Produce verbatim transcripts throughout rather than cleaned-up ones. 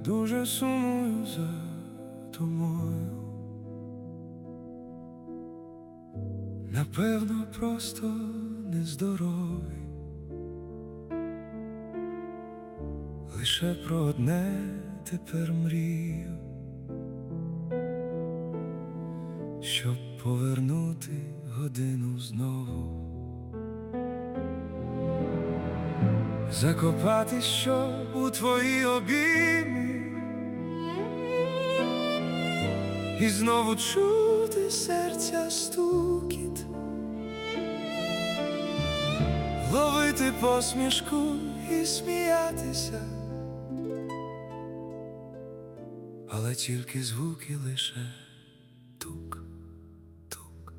дуже сумую за тобою. Напевно, просто нездоровий. Лише про одне тепер мрію, щоб повернути годину знову, закопати, щоб у твої обійми, і знову чути серця стукіт, ловити посмішку і сміятися, але тільки звуки лише тук, тук.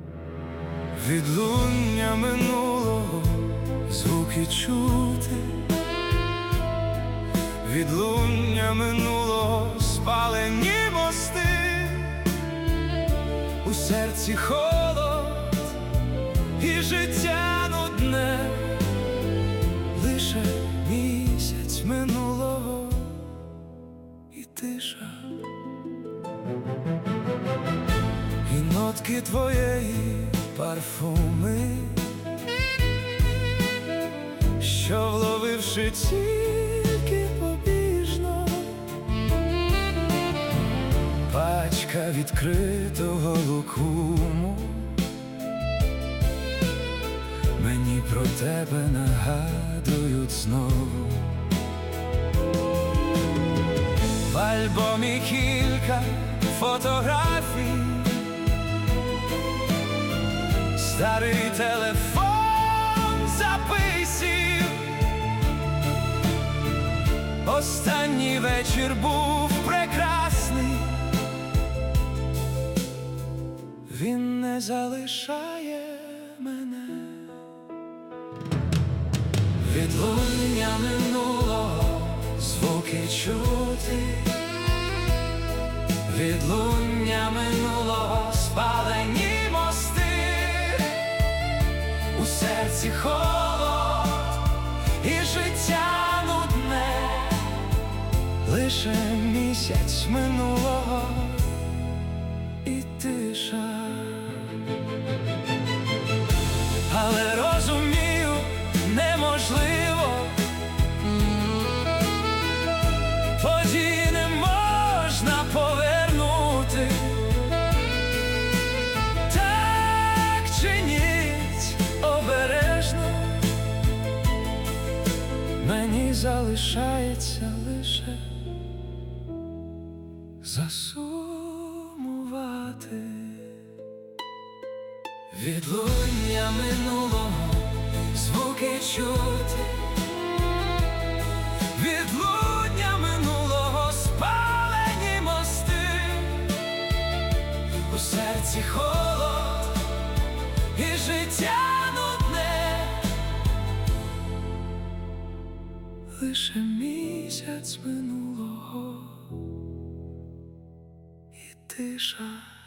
Відлуння минулого звуки чути, відлуння минулого спалені мости, у серці холод і життя нудне, лише місяць минулого і тиша, і нотки твоєї парфуми, що вловивши тільки побіжно, пачка відкритого лукуму мені про тебе нагадують знову. В альбомі кілька фотографій, старий телефон записів. Останній вечір був прекрасний, він не залишає мене. Відлуння минулого звуки чути, відлуння минулого спалені мости, у серці холод і життя нудне, лише місяць минулого і тиша. Але розумію, неможливо, події не можна повернути. Так чиніть обережно, мені залишається лише засумувати. Відлуння минулого звуки чути, відлуння минулого спалені мости, у серці холод і життя нудне, лише місяць минулого і тиша.